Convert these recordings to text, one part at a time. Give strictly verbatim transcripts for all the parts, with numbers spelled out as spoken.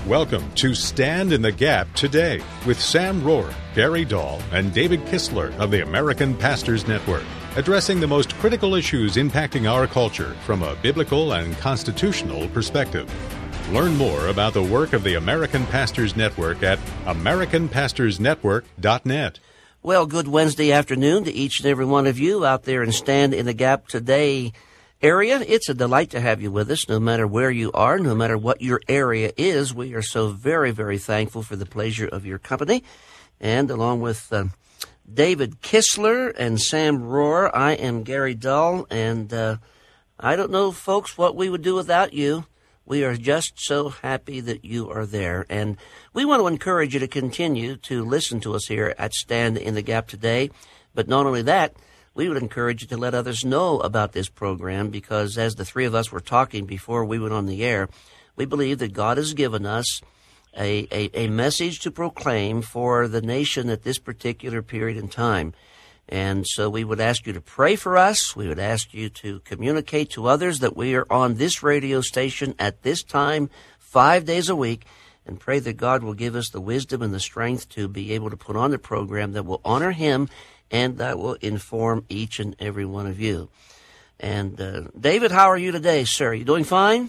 Welcome to Stand in the Gap Today with Sam Rohr, Gary Dahl, and David Kistler of the American Pastors Network, addressing the most critical issues impacting our culture from a biblical and constitutional perspective. Learn more about the work of the American Pastors Network at american pastors network dot net. Well, good Wednesday afternoon to each and every one of you out there in Stand in the Gap Today area. It's a delight to have you with us, no matter where you are, no matter what your area is. We are so very, very thankful for the pleasure of your company. And along with uh, David Kistler and Sam Rohr, I am Gary Dahl, and uh, I don't know, folks, what we would do without you. We are just so happy that you are there. And we want to encourage you to continue to listen to us here at Stand in the Gap Today. But not only that, we would encourage you to let others know about this program, because as the three of us were talking before we went on the air, we believe that God has given us a, a, a message to proclaim for the nation at this particular period in time. And so we would ask you to pray for us. We would ask you to communicate to others that we are on this radio station at this time, five days a week, and pray that God will give us the wisdom and the strength to be able to put on the program that will honor Him and that will inform each and every one of you. And uh, David, how are you today, sir? You doing fine?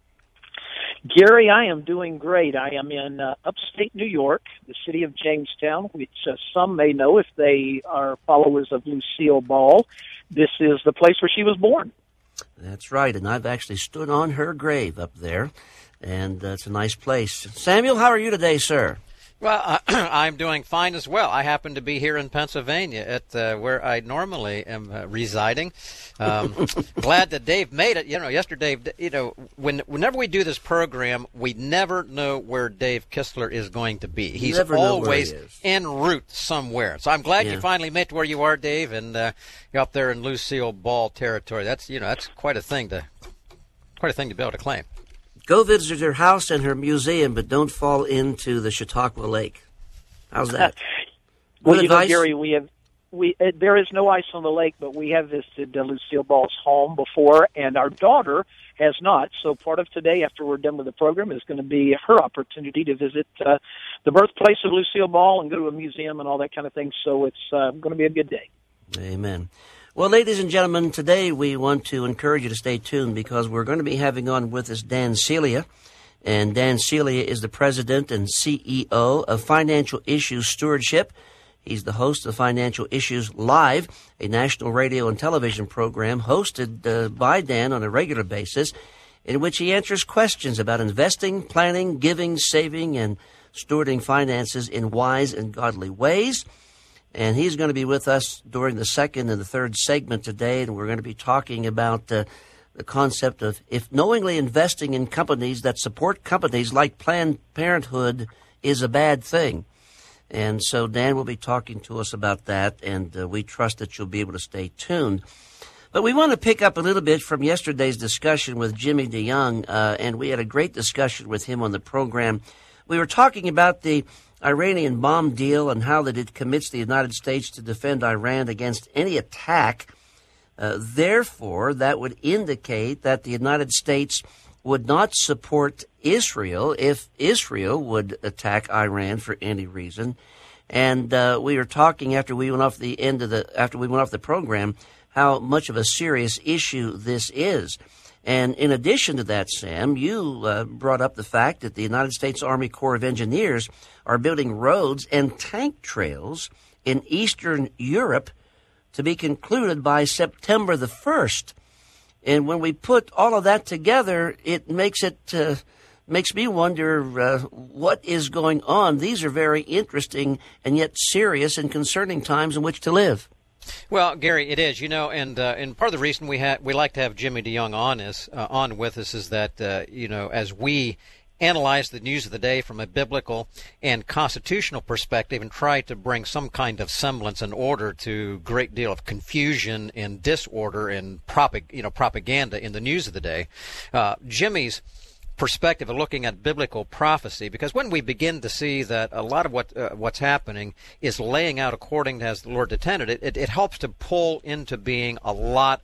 Gary, I am doing great. I am in uh, upstate New York, the city of Jamestown, which uh, some may know if they are followers of Lucille Ball. This is the place where she was born. That's right, and I've actually stood on her grave up there, and uh, it's a nice place. Samuel, how are you today, sir? Well, uh, I'm doing fine as well. I happen to be here in Pennsylvania at uh, where I normally am uh, residing. Um, glad that Dave made it. You know, yesterday, you know, when, whenever we do this program, we never know where Dave Kistler is going to be. He's never always he is. en route somewhere. So I'm glad yeah. you finally made it to where you are, Dave, and uh, you're up there in Lucille Ball territory. That's, you know, that's quite a thing to, quite a thing to be able to claim. Go visit her house and her museum, but don't fall into the Chautauqua Lake. How's that? well, Good you know, advice? Gary, we have we uh, there is no ice on the lake, but we have visited uh, Lucille Ball's home before, and our daughter has not. So part of today, after we're done with the program, is going to be her opportunity to visit uh, the birthplace of Lucille Ball and go to a museum and all that kind of thing. So it's uh, going to be a good day. Amen. Well, ladies and gentlemen, today we want to encourage you to stay tuned, because we're going to be having on with us Dan Celia. And Dan Celia is the president and C E O of Financial Issues Stewardship. He's the host of Financial Issues Live, a national radio and television program hosted uh, by Dan on a regular basis, in which he answers questions about investing, planning, giving, saving, and stewarding finances in wise and godly ways. And he's going to be with us during the second and the third segment today, and we're going to be talking about uh, the concept of if knowingly investing in companies that support companies like Planned Parenthood is a bad thing. And so Dan will be talking to us about that, and uh, we trust that you'll be able to stay tuned. But we want to pick up a little bit from yesterday's discussion with Jimmy DeYoung, uh, and we had a great discussion with him on the program. We were talking about the Iranian bomb deal and how that it commits the United States to defend Iran against any attack. Uh, therefore, that would indicate that the United States would not support Israel if Israel would attack Iran for any reason. And uh, we were talking after we went off the end of the after we went off the program how much of a serious issue this is. And in addition to that, Sam, you uh, brought up the fact that the United States Army Corps of Engineers are building roads and tank trails in Eastern Europe to be concluded by September the first. And when we put all of that together, it makes it uh, makes me wonder uh, what is going on. These are very interesting and yet serious and concerning times in which to live. Well, Gary, it is, you know, and uh, and part of the reason we ha- we like to have Jimmy DeYoung on is uh, on with us is that uh, you know, as we analyze the news of the day from a biblical and constitutional perspective and try to bring some kind of semblance and order to a great deal of confusion and disorder and propag- you know propaganda in the news of the day, uh, Jimmy's perspective of looking at biblical prophecy, because when we begin to see that a lot of what uh, what's happening is laying out according to as the Lord intended, it, it, it helps to pull into being a lot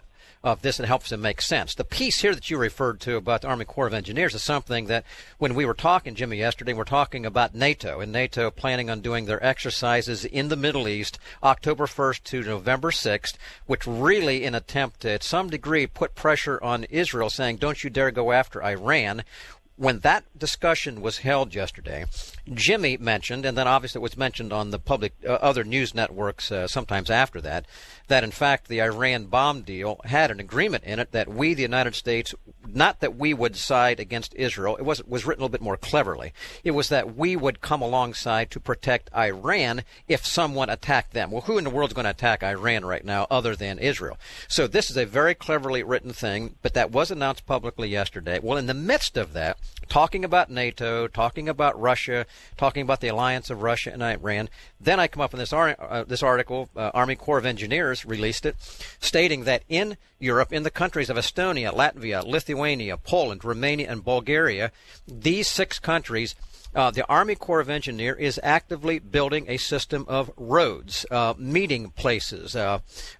of this and helps them make sense. The piece here that you referred to about the Army Corps of Engineers is something that when we were talking, Jimmy, yesterday, we're talking about NATO, and NATO planning on doing their exercises in the Middle East October first to November sixth, which really in attempt to, at some degree, put pressure on Israel, saying, don't you dare go after Iran. When that discussion was held yesterday, Jimmy mentioned, and then obviously it was mentioned on the public uh, other news networks uh, sometimes after that, that in fact the Iran bomb deal had an agreement in it that we, the United States, not that we would side against Israel, it was was written a little bit more cleverly. It was that we would come alongside to protect Iran if someone attacked them. Well, who in the world is going to attack Iran right now other than Israel? So this is a very cleverly written thing, but that was announced publicly yesterday. Well, in the midst of that, talking about NATO, talking about Russia, talking about the alliance of Russia and Iran, then I come up with this, ar- uh, this article, uh, Army Corps of Engineers released it, stating that in Europe, in the countries of Estonia, Latvia, Lithuania, Poland, Romania, and Bulgaria, these six countries, Uh, the Army Corps of Engineers is actively building a system of roads, uh, meeting places, uh,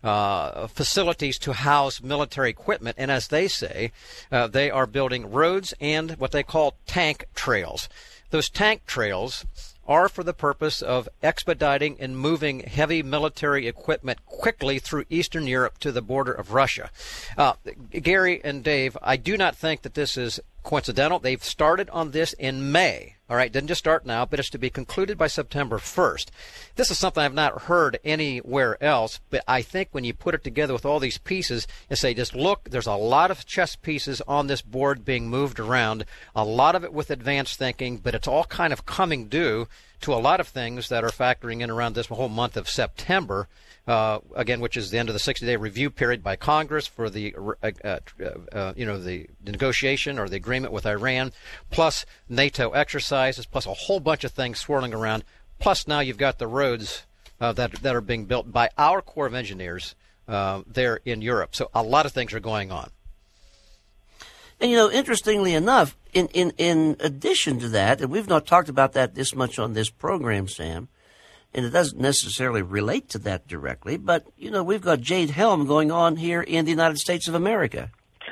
uh, facilities to house military equipment. And as they say, uh, they are building roads and what they call tank trails. Those tank trails are for the purpose of expediting and moving heavy military equipment quickly through Eastern Europe to the border of Russia. Uh, Gary and Dave, I do not think that this is coincidental. They've started on this in May. All right, didn't just start now, but it's to be concluded by September first. This is something I've not heard anywhere else, but I think when you put it together with all these pieces and say, just look, there's a lot of chess pieces on this board being moved around, a lot of it with advanced thinking, but it's all kind of coming due to a lot of things that are factoring in around this whole month of September, uh, again, which is the end of the sixty-day review period by Congress for the, uh, uh, uh, you know, the negotiation or the agreement with Iran, plus NATO exercises, plus a whole bunch of things swirling around. Plus now you've got the roads uh, that that are being built by our Corps of Engineers uh, there in Europe. So a lot of things are going on. And, you know, interestingly enough, in, in, in addition to that, and we've not talked about that this much on this program, Sam, and it doesn't necessarily relate to that directly, but, you know, we've got Jade Helm going on here in the United States of America.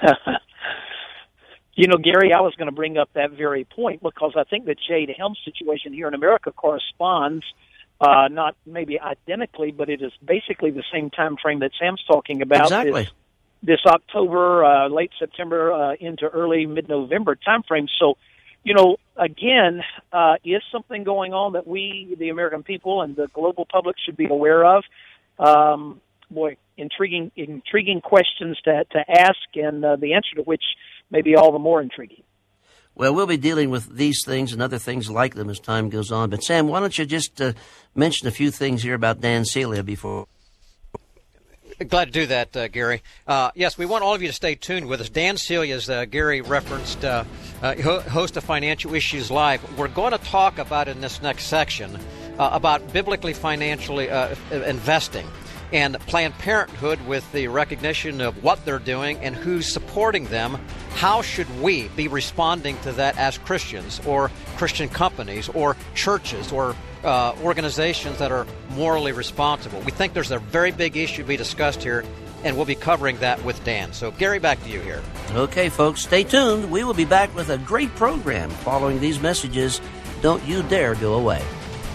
You know, Gary, I was going to bring up that very point because I think the Jade Helm situation here in America corresponds, uh, not maybe identically, but it is basically the same time frame that Sam's talking about. Exactly. This, this October, uh, late September uh, into early mid-November time frame. So, you know, again, uh, is something going on that we, the American people and the global public, should be aware of? Um, boy, intriguing, intriguing questions to, to ask, and uh, the answer to which may be all the more intriguing. Well, we'll be dealing with these things and other things like them as time goes on. But, Sam, why don't you just uh, mention a few things here about Dan Celia before... Glad to do that, uh, Gary. Uh, yes, we want all of you to stay tuned with us. Dan Celia, as uh, Gary referenced, uh, uh, host of Financial Issues Live. We're going to talk about in this next section uh, about biblically financially uh, investing and Planned Parenthood with the recognition of what they're doing and who's supporting them. How should we be responding to that as Christians or Christian companies or churches or uh, organizations that are morally responsible? We think there's a very big issue to be discussed here, and we'll be covering that with Dan. So, Gary, back to you here. Okay, folks, stay tuned. We will be back with a great program following these messages. Don't you dare go away.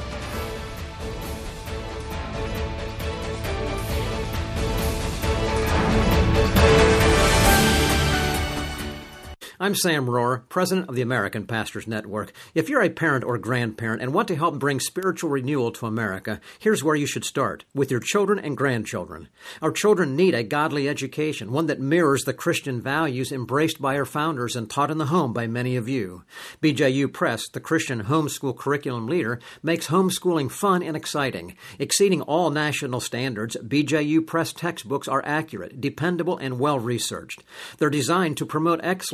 I'm Sam Rohrer, president of the American Pastors Network. If you're a parent or grandparent and want to help bring spiritual renewal to America, here's where you should start, with your children and grandchildren. Our children need a godly education, one that mirrors the Christian values embraced by our founders and taught in the home by many of you. B J U Press, the Christian homeschool curriculum leader, makes homeschooling fun and exciting. Exceeding all national standards, B J U Press textbooks are accurate, dependable, and well-researched. They're designed to promote excellence for every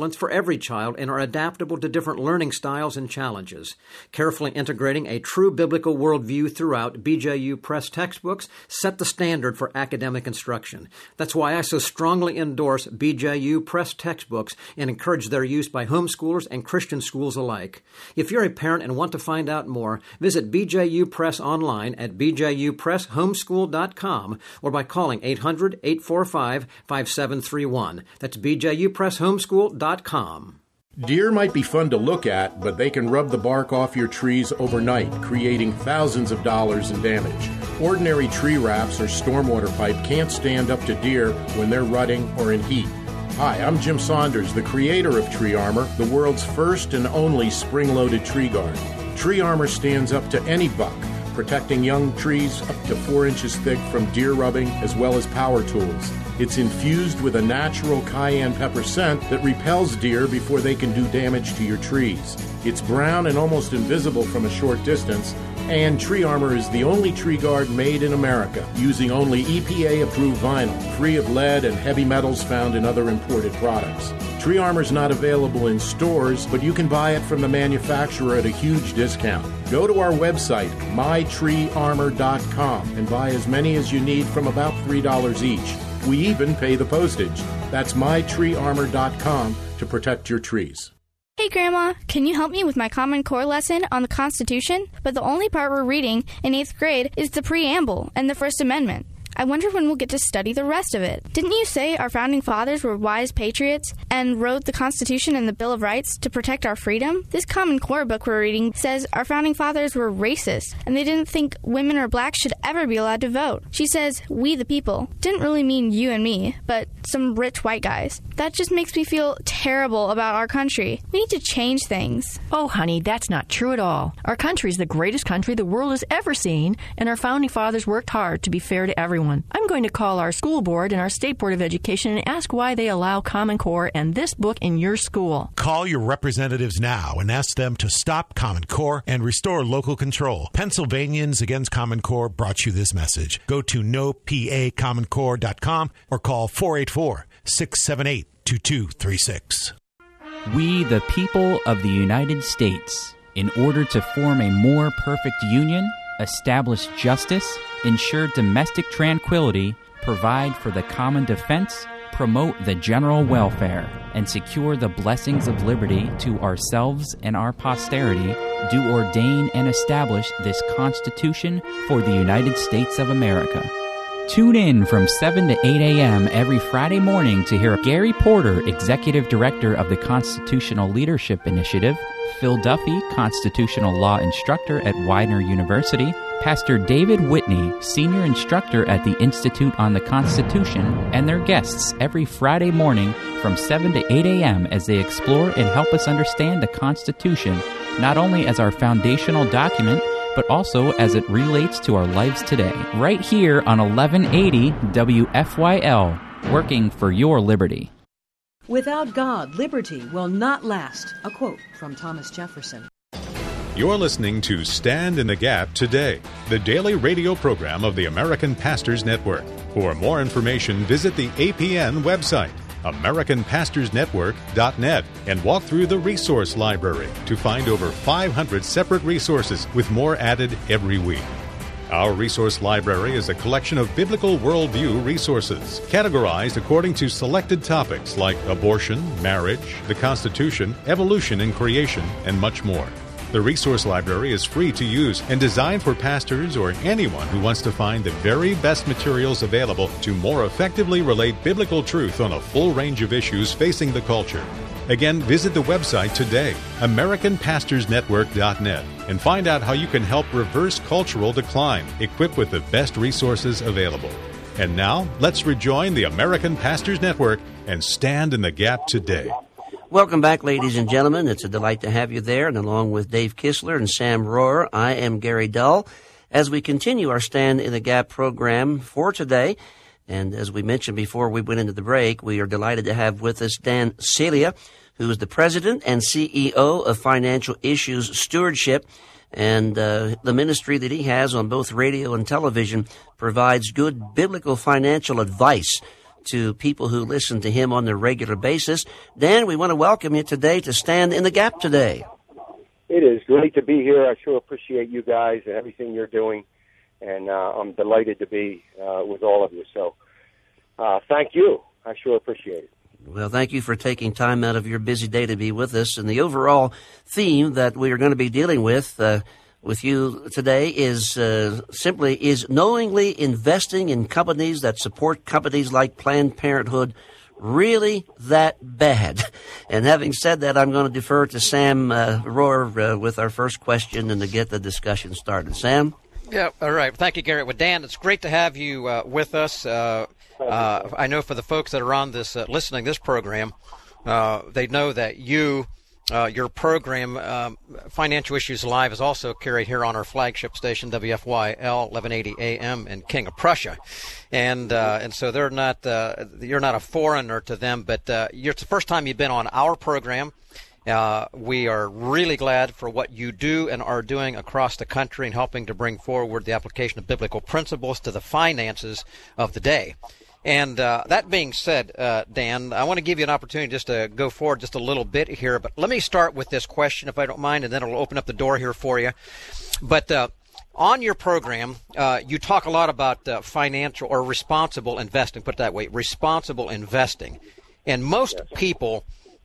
every child and are adaptable to different learning styles and challenges. Carefully integrating a true biblical worldview throughout, B J U Press textbooks set the standard for academic instruction. That's why I so strongly endorse B J U Press textbooks and encourage their use by homeschoolers and Christian schools alike. If you're a parent and want to find out more, visit B J U Press online at b j u press homeschool dot com or by calling eight hundred, eight four five, five seven three one. That's b j u press homeschool dot com. Deer might be fun to look at, but they can rub the bark off your trees overnight, creating thousands of dollars in damage. Ordinary tree wraps or stormwater pipe can't stand up to deer when they're rutting or in heat. Hi, I'm Jim Saunders, the creator of Tree Armor, the world's first and only spring-loaded tree guard. Tree Armor stands up to any buck, protecting young trees up to four inches thick from deer rubbing as well as power tools. It's infused with a natural cayenne pepper scent that repels deer before they can do damage to your trees. It's brown and almost invisible from a short distance, and Tree Armor is the only tree guard made in America, using only E P A-approved vinyl, free of lead and heavy metals found in other imported products. Tree Armor is not available in stores, but you can buy it from the manufacturer at a huge discount. Go to our website, my tree armor dot com, and buy as many as you need from about three dollars each. We even pay the postage. That's my tree armor dot com to protect your trees. Hey, Grandma, can you help me with my Common Core lesson on the Constitution? But the only part we're reading in eighth grade is the preamble and the First Amendment. I wonder when we'll get to study the rest of it. Didn't you say our founding fathers were wise patriots and wrote the Constitution and the Bill of Rights to protect our freedom? This Common Core book we're reading says our founding fathers were racist and they didn't think women or blacks should ever be allowed to vote. She says, we the people, didn't really mean you and me, but some rich white guys. That just makes me feel terrible about our country. We need to change things. Oh, honey, that's not true at all. Our country is the greatest country the world has ever seen, and our founding fathers worked hard to be fair to everyone. I'm going to call our school board and our State Board of Education and ask why they allow Common Core and this book in your school. Call your representatives now and ask them to stop Common Core and restore local control. Pennsylvanians Against Common Core brought you this message. Go to no p a common core dot com or call four eight four, six seven eight, two two three six. We, the people of the United States, in order to form a more perfect union, establish justice, ensure domestic tranquility, provide for the common defense, promote the general welfare, and secure the blessings of liberty to ourselves and our posterity, do ordain and establish this Constitution for the United States of America. Tune in from seven to eight a.m. every Friday morning to hear Gary Porter, Executive Director of the Constitutional Leadership Initiative, Phil Duffy, Constitutional Law Instructor at Widener University, Pastor David Whitney, Senior Instructor at the Institute on the Constitution, and their guests every Friday morning from seven to eight a.m. as they explore and help us understand the Constitution, not only as our foundational document, but also as it relates to our lives today. Right here on eleven eighty W F Y L, working for your liberty. Without God, liberty will not last. A quote from Thomas Jefferson. You're listening to Stand in the Gap Today, the daily radio program of the American Pastors Network. For more information, visit the A P N website, american pastors network dot net, and walk through the resource library to find over five hundred separate resources with more added every week. Our resource library is a collection of biblical worldview resources, categorized according to selected topics like abortion, marriage, the Constitution, evolution and creation, and much more. The resource library is free to use and designed for pastors or anyone who wants to find the very best materials available to more effectively relate biblical truth on a full range of issues facing the culture. Again, visit the website today, american pastors network dot net, and find out how you can help reverse cultural decline, equipped with the best resources available. And now, let's rejoin the American Pastors Network and stand in the gap today. Welcome back, ladies and gentlemen. It's a delight to have you there, and along with Dave Kistler and Sam Rohrer, I am Gary Dull. As we continue our Stand in the Gap program for today, and as we mentioned before we went into the break, we are delighted to have with us Dan Celia, who is the president and C E O of Financial Issues Stewardship, and uh, the ministry that he has on both radio and television provides good biblical financial advice to people who listen to him on a regular basis. Dan, we want to welcome you today to Stand in the Gap today. It is great to be here. I sure appreciate you guys and everything you're doing, and uh, I'm delighted to be uh, with all of you. So uh, thank you. I sure appreciate it. Well, thank you for taking time out of your busy day to be with us. And the overall theme that we are going to be dealing with uh, with you today is uh, simply is knowingly investing in companies that support companies like Planned Parenthood really that bad? And having said that, I'm going to defer to Sam uh, Rohrer uh, with our first question and to get the discussion started. Sam? Yeah, all right. Thank you, Gary. Well, Dan, it's great to have you uh, with us. Uh, uh, I know for the folks that are on this, uh, listening to this program, uh, they know that you, uh, your program, um, Financial Issues Live, is also carried here on our flagship station, W F Y L eleven eighty A M in King of Prussia. And uh, and so they're not uh, you're not a foreigner to them, but uh, you're, it's the first time you've been on our program. Uh, we are really glad for what you do and are doing across the country in helping to bring forward the application of biblical principles to the finances of the day. And uh, that being said, uh, Dan, I want to give you an opportunity just to go forward just a little bit here. But let me start with this question, if I don't mind, and then it'll open up the door here for you. But uh, on your program, uh, you talk a lot about uh, financial or responsible investing, put it that way, responsible investing. And most people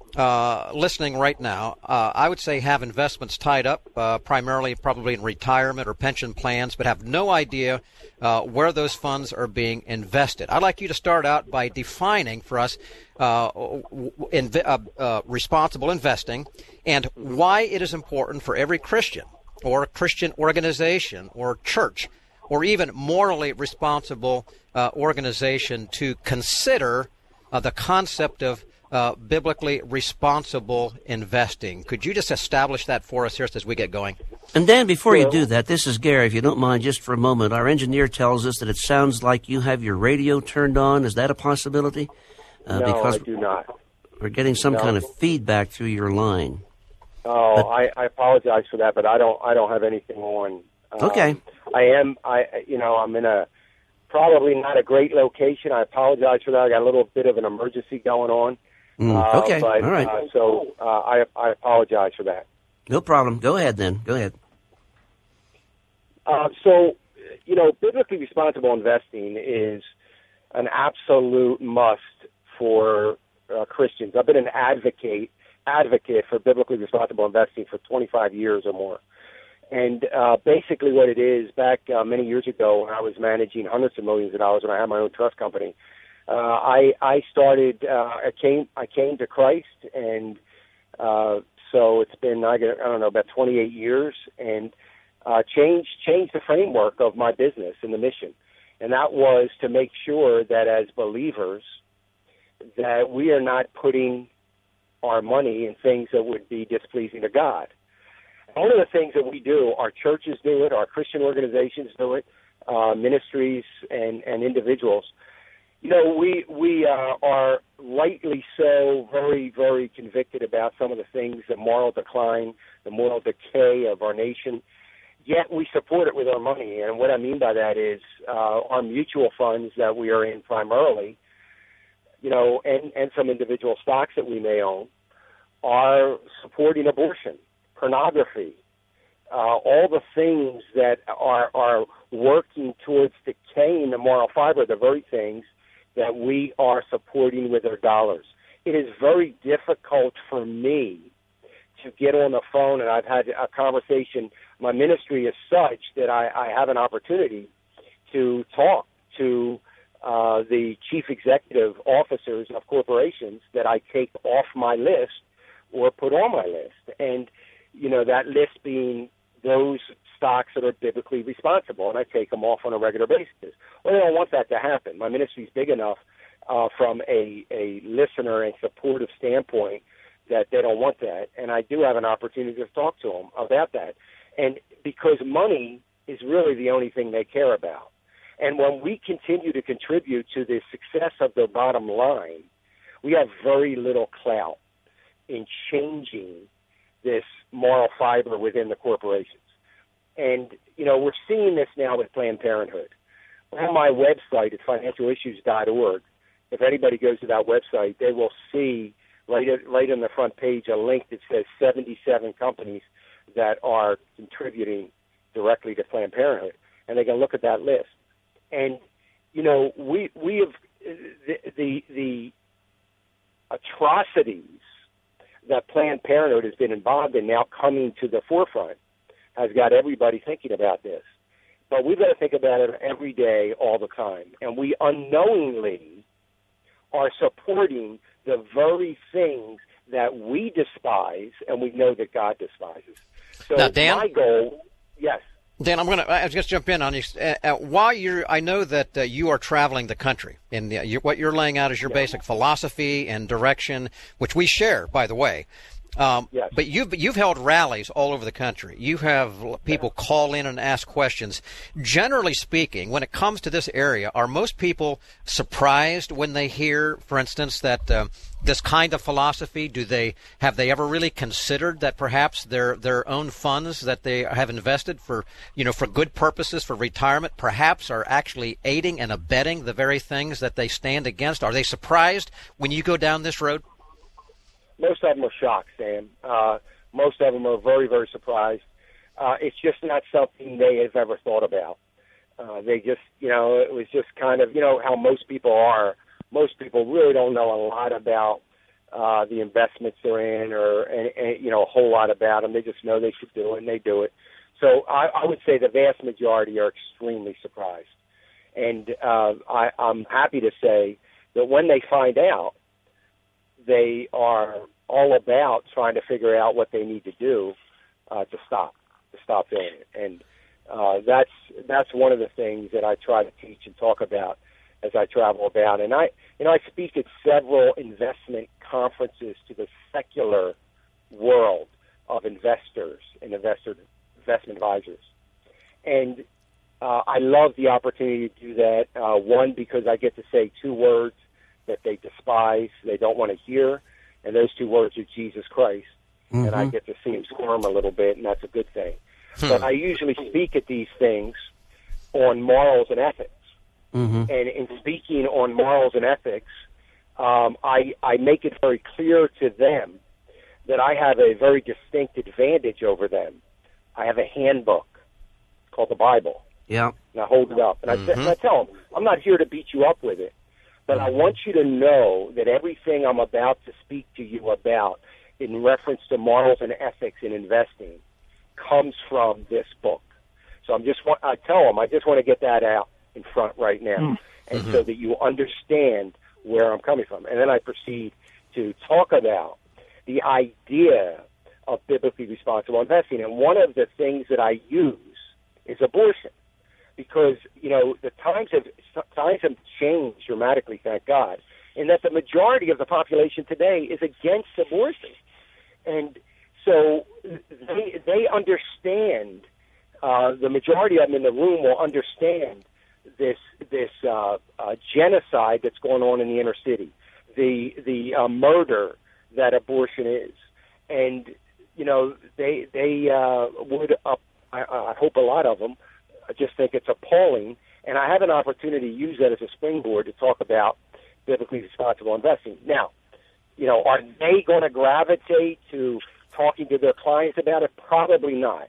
uh, listening right now, uh, I would say have investments tied up uh, primarily probably in retirement or pension plans, but have no idea uh, where those funds are being invested. I'd like you to start out by defining for us uh, in, uh, uh, responsible investing and why it is important for every Christian or Christian organization or church or even morally responsible uh, organization to consider uh, the concept of Uh, biblically responsible investing. Could you just establish that for us here as we get going? And Dan, before you do that, this is Gary, if you don't mind, just for a moment. Our engineer tells us that it sounds like you have your radio turned on. Is that a possibility? Uh, no, because I do not. We're getting some no. kind of feedback through your line. Oh, but, I, I apologize for that, but I don't I don't have anything on. Um, okay. I am I you know I'm in a probably not a great location. I apologize for that. I got a little bit of an emergency going on. Mm, okay, uh, but, all right. Uh, so uh, I, I apologize for that. No problem. Go ahead, then. Go ahead. Uh, so, you know, biblically responsible investing is an absolute must for uh, Christians. I've been an advocate advocate for biblically responsible investing for twenty-five years or more. And uh, basically what it is, back uh, many years ago when I was managing hundreds of millions of dollars when I had my own trust company, Uh, I, I started, uh, I came, I came to Christ, and, uh, so it's been, I, I don't know, about twenty-eight years, and, uh, changed, changed the framework of my business and the mission. And that was to make sure that as believers, that we are not putting our money in things that would be displeasing to God. One of the things that we do, our churches do it, our Christian organizations do it, uh, ministries and, and individuals. You know, we we uh, are rightly so very, very convicted about some of the things, the moral decline, the moral decay of our nation, yet we support it with our money. And what I mean by that is uh, our mutual funds that we are in primarily, you know, and, and some individual stocks that we may own, are supporting abortion, pornography, uh, all the things that are, are working towards decaying the moral fiber, the very things that we are supporting with our dollars. It is very difficult for me to get on the phone, and I've had a conversation. My ministry is such that I, I have an opportunity to talk to uh, the chief executive officers of corporations that I take off my list or put on my list. And, you know, that list being those stocks that are biblically responsible, and I take them off on a regular basis. Well, they don't want that to happen. My ministry is big enough uh, from a, a listener and supportive standpoint that they don't want that, and I do have an opportunity to talk to them about that. And because money is really the only thing they care about. And when we continue to contribute to the success of their bottom line, we have very little clout in changing this moral fiber within the corporations. And, you know, we're seeing this now with Planned Parenthood. On my website at financial issues dot org, if anybody goes to that website, they will see right at, right on the front page a link that says seventy-seven companies that are contributing directly to Planned Parenthood, and they can look at that list. And you know, we we have the the, the atrocities that Planned Parenthood has been involved in now coming to the forefront has got everybody thinking about this. But we've got to think about it every day, all the time. And we unknowingly are supporting the very things that we despise and we know that God despises. So now, Dan, my goal, yes. Dan, I'm going to I just jump in on you. Uh, uh, while you're, I know that uh, you are traveling the country, and uh, you, what you're laying out is your yeah. basic philosophy and direction, which we share, by the way. Um, yes. But you've you've held rallies all over the country. You have people yeah. call in and ask questions. Generally speaking, when it comes to this area, are most people surprised when they hear, for instance, that uh, this kind of philosophy? Do they have they ever really considered that perhaps their their own funds that they have invested for you know for good purposes for retirement perhaps are actually aiding and abetting the very things that they stand against? Are they surprised when you go down this road? Most of them are shocked, Sam. Uh, most of them are very, very surprised. Uh, it's just not something they have ever thought about. Uh, they just, you know, it was just kind of, you know, how most people are. Most people really don't know a lot about uh, the investments they're in or, and, and, you know, a whole lot about them. They just know they should do it, and they do it. So I, I would say the vast majority are extremely surprised. And uh, I, I'm happy to say that when they find out, they are all about trying to figure out what they need to do uh, to stop, to stop doing it. And uh, that's that's one of the things that I try to teach and talk about as I travel about. And I, you know, I speak at several investment conferences to the secular world of investors and investor investment advisors. And uh, I love the opportunity to do that. Uh, one, because I get to say two words that they despise, they don't want to hear, and those two words are Jesus Christ. Mm-hmm. And I get to see them squirm a little bit, and that's a good thing. Hmm. But I usually speak at these things on morals and ethics. Mm-hmm. And in speaking on morals and ethics, um, I, I make it very clear to them that I have a very distinct advantage over them. I have a handbook called the Bible. Yeah. And I hold it up, and, mm-hmm. I, and I tell them, I'm not here to beat you up with it. But I want you to know that everything I'm about to speak to you about in reference to morals and ethics in investing comes from this book. So I'm just want, I tell them, I just want to get that out in front right now, mm-hmm. and so that you understand where I'm coming from. And then I proceed to talk about the idea of biblically responsible investing. And one of the things that I use is abortion. Because, you know, the times have times have changed dramatically, thank God, in that the majority of the population today is against abortion. And so they they understand, uh, the majority of them in the room will understand this this uh, uh, genocide that's going on in the inner city, the the uh, murder that abortion is. And, you know, they, they uh, would, uh, I, I hope a lot of them, I just think it's appalling, and I have an opportunity to use that as a springboard to talk about biblically responsible investing. Now, you know, are they going to gravitate to talking to their clients about it? Probably not.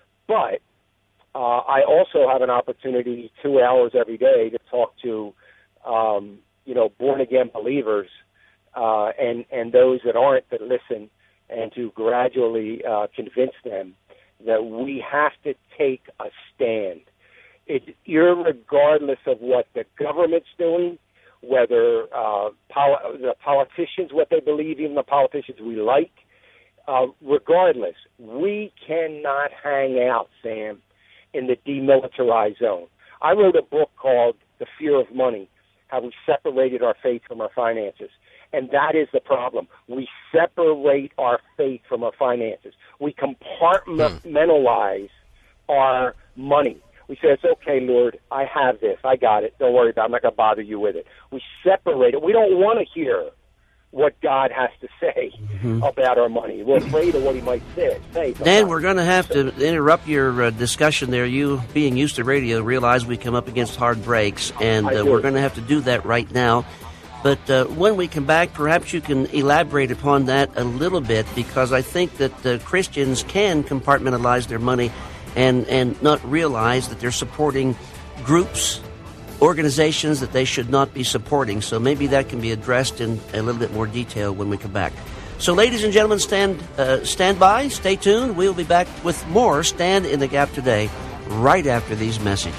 But uh, I also have an opportunity two hours every day to talk to, um, you know, born-again believers uh, and, and those that aren't that listen, and to gradually uh, convince them that we have to take a stand. It's irregardless of what the government's doing, whether uh, poli- the politicians, what they believe, even the politicians we like, uh, regardless, we cannot hang out, Sam, in the demilitarized zone. I wrote a book called The Fear of Money, How We Separated Our Faith from Our Finances. And that is the problem. We separate our faith from our finances. We compartmentalize hmm. our money. We say, it's okay, Lord, I have this. I got it. Don't worry about it. I'm not going to bother you with it. We separate it. We don't want to hear what God has to say mm-hmm. about our money. We're afraid of what he might say. say Dan, we're going to have to interrupt your uh, discussion there. You, being used to radio, realize we come up against hard breaks, and uh, we're going to have to do that right now. But uh, when we come back, perhaps you can elaborate upon that a little bit, because I think that uh, Christians can compartmentalize their money and, and not realize that they're supporting groups, organizations that they should not be supporting. So maybe that can be addressed in a little bit more detail when we come back. So ladies and gentlemen, stand, uh, stand by, stay tuned. We'll be back with more Stand in the Gap today, right after these messages.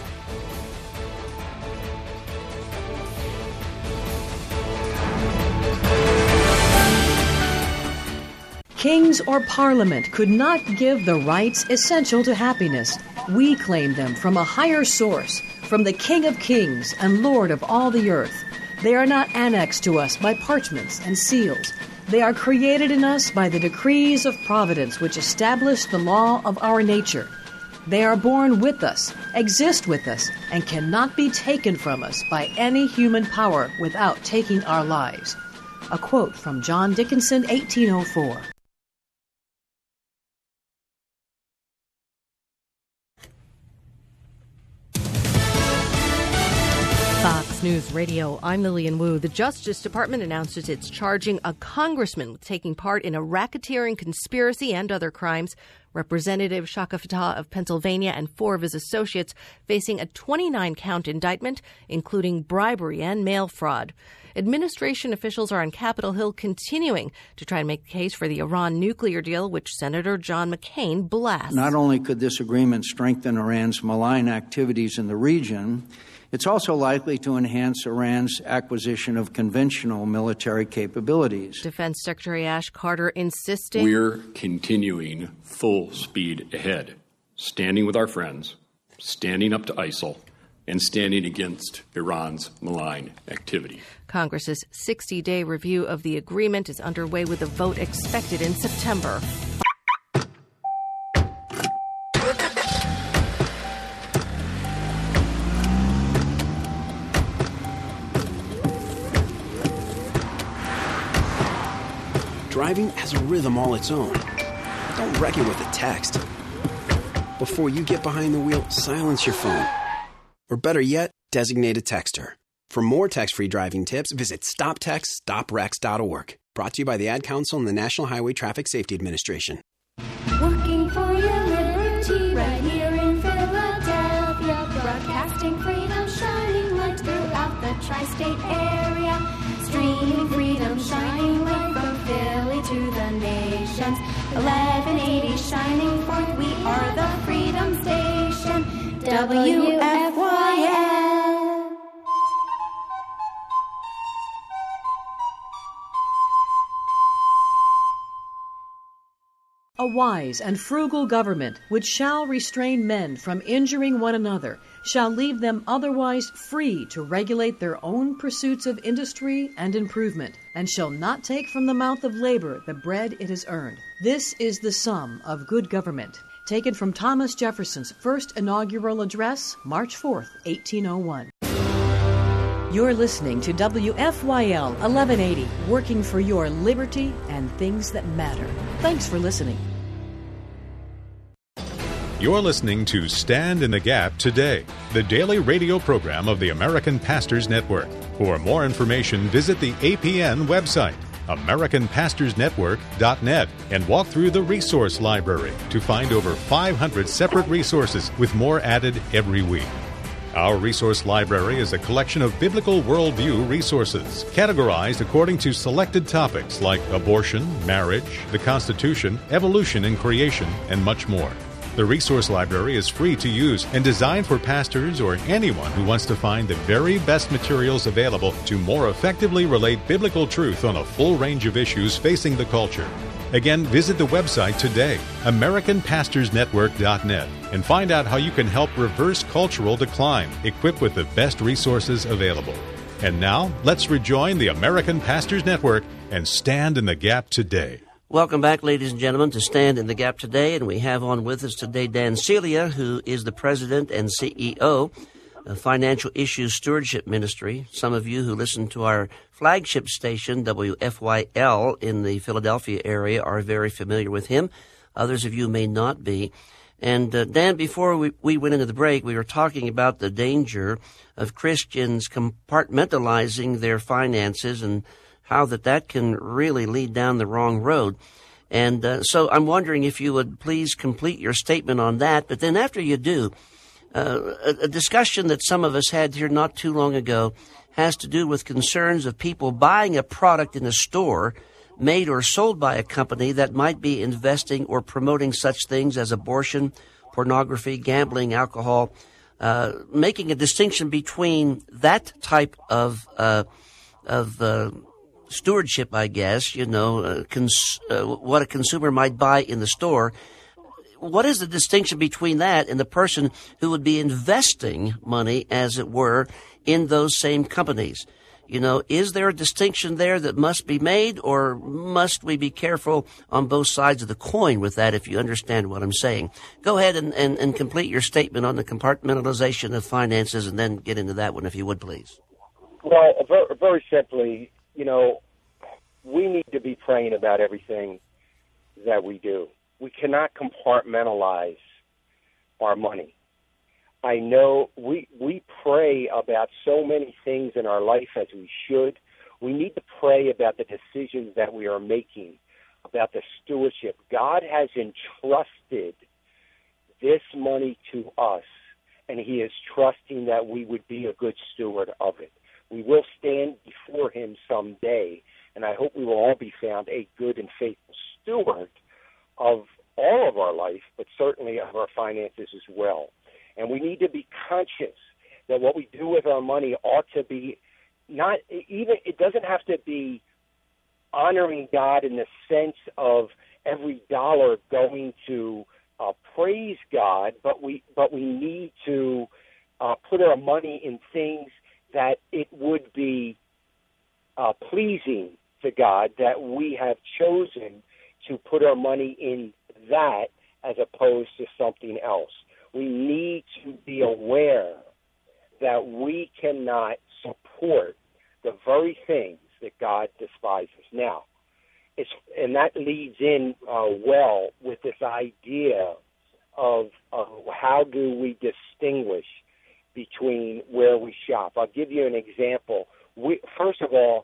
Kings or Parliament could not give the rights essential to happiness. We claim them from a higher source, from the King of Kings and Lord of all the earth. They are not annexed to us by parchments and seals. They are created in us by the decrees of providence which establish the law of our nature. They are born with us, exist with us, and cannot be taken from us by any human power without taking our lives. A quote from John Dickinson, eighteen oh four. Fox News Radio, I'm Lillian Wu. The Justice Department announces it's charging a congressman with taking part in a racketeering conspiracy and other crimes. Representative Shaka Fatah of Pennsylvania and four of his associates facing a twenty-nine count indictment, including bribery and mail fraud. Administration officials are on Capitol Hill continuing to try and make the case for the Iran nuclear deal, which Senator John McCain blasts. Not only could this agreement strengthen Iran's malign activities in the region, it's also likely to enhance Iran's acquisition of conventional military capabilities. Defense Secretary Ash Carter insisting we're continuing full speed ahead, standing with our friends, standing up to ISIL, and standing against Iran's malign activity. Congress's sixty-day review of the agreement is underway with a vote expected in September. Driving has a rhythm all its own. Don't wreck it with a text. Before you get behind the wheel, silence your phone. Or better yet, designate a texter. For more text-free driving tips, visit stop text stop wrecks dot org. Brought to you by the Ad Council and the National Highway Traffic Safety Administration. Working for your liberty right here in Philadelphia. Broadcasting freedom, shining light throughout the tri-state area. Streaming freedom, shining light from Philly to the nations. eleven eighty shining forth, we are the Freedom Station. W F Y L. A wise and frugal government which shall restrain men from injuring one another, shall leave them otherwise free to regulate their own pursuits of industry and improvement, and shall not take from the mouth of labor the bread it has earned. This is the sum of good government. Taken from Thomas Jefferson's first inaugural address, March fourth, eighteen oh one. You're listening to W F Y L eleven eighty, working for your liberty and things that matter. Thanks for listening. You're listening to Stand in the Gap Today, the daily radio program of the American Pastors Network. For more information, visit the A P N website, American Pastors Network dot net, and walk through the resource library to find over five hundred separate resources with more added every week. Our resource library is a collection of biblical worldview resources, categorized according to selected topics like abortion, marriage, the Constitution, evolution and creation, and much more. The resource library is free to use and designed for pastors or anyone who wants to find the very best materials available to more effectively relate biblical truth on a full range of issues facing the culture. Again, visit the website today, American Pastors Network dot net, and find out how you can help reverse cultural decline, equipped with the best resources available. And now, let's rejoin the American Pastors Network and stand in the gap today. Welcome back, ladies and gentlemen, to Stand in the Gap today, and we have on with us today Dan Celia, who is the president and C E O of Financial Issues Stewardship Ministry. Some of you who listen to our flagship station, W F Y L, in the Philadelphia area are very familiar with him. Others of you may not be. And uh, Dan, before we, we went into the break, we were talking about the danger of Christians compartmentalizing their finances and how that that can really lead down the wrong road. And uh, so I'm wondering if you would please complete your statement on that. But then after you do, uh, a, a discussion that some of us had here not too long ago has to do with concerns of people buying a product in a store made or sold by a company that might be investing or promoting such things as abortion, pornography, gambling, alcohol, uh, making a distinction between that type of uh, of uh, stewardship, I guess, you know, uh, cons- uh, what a consumer might buy in the store. What is the distinction between that and the person who would be investing money, as it were, in those same companies? You know, is there a distinction there that must be made, or must we be careful on both sides of the coin with that, if you understand what I'm saying? Go ahead and, and, and complete your statement on the compartmentalization of finances, and then get into that one, if you would, please. Well, very, very simply, you know, we need to be praying about everything that we do. We cannot compartmentalize our money. I know we we pray about so many things in our life, as we should. We need to pray about the decisions that we are making, about the stewardship. God has entrusted this money to us, and he is trusting that we would be a good steward of it. We will stand before him someday, and I hope we will all be found a good and faithful steward of all of our life, but certainly of our finances as well. And we need to be conscious that what we do with our money ought to be not even, it doesn't have to be honoring God in the sense of every dollar going to uh, praise God, but we but we need to uh, put our money in things that it would be uh, pleasing to God, that we have chosen to put our money in that as opposed to something else. We need to be aware that we cannot support the very things that God despises. Now, it's, and that leads in uh, well with this idea of, of how do we distinguish between where we shop. I'll give you an example. We, first of all,